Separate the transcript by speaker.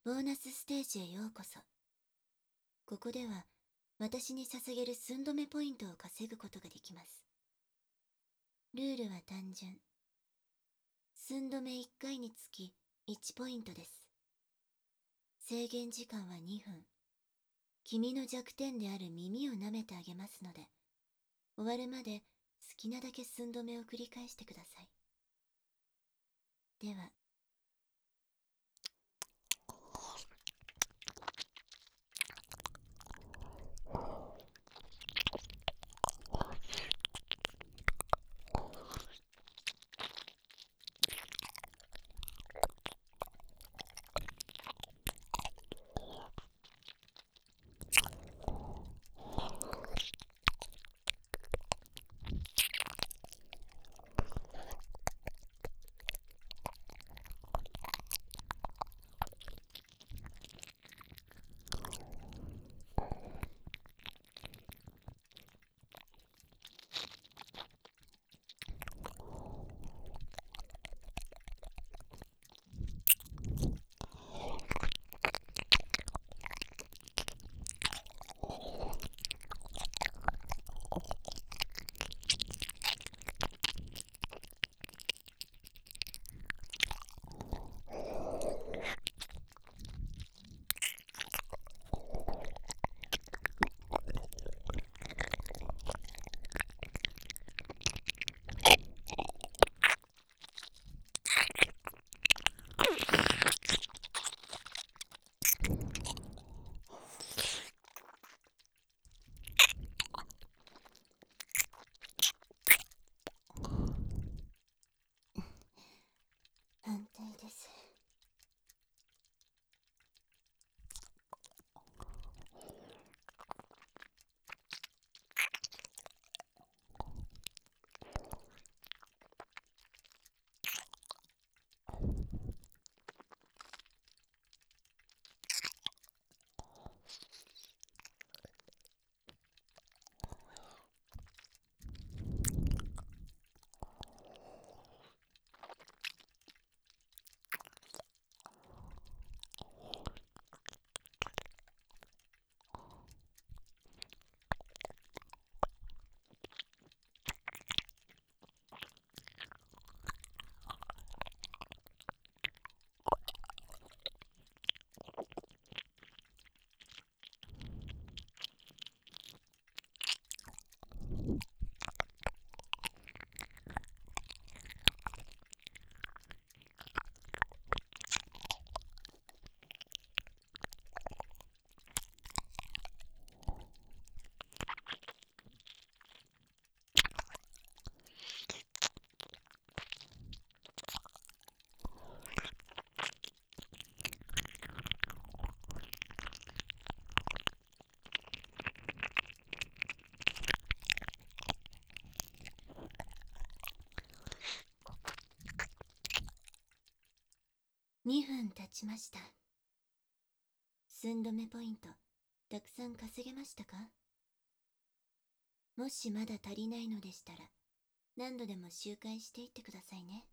Speaker 1: ボーナスステージへようこそ。ここでは私に捧げる寸止めポイントを稼ぐことができます。ルールは単純。寸止め1回につき1ポイントです。制限時間は2分。君の弱点である耳を舐めてあげますので、終わるまで好きなだけ寸止めを繰り返してください。では、安泰です。2分経ちました。寸止めポイント、たくさん稼げましたか？もしまだ足りないのでしたら、何度でも周回していってくださいね。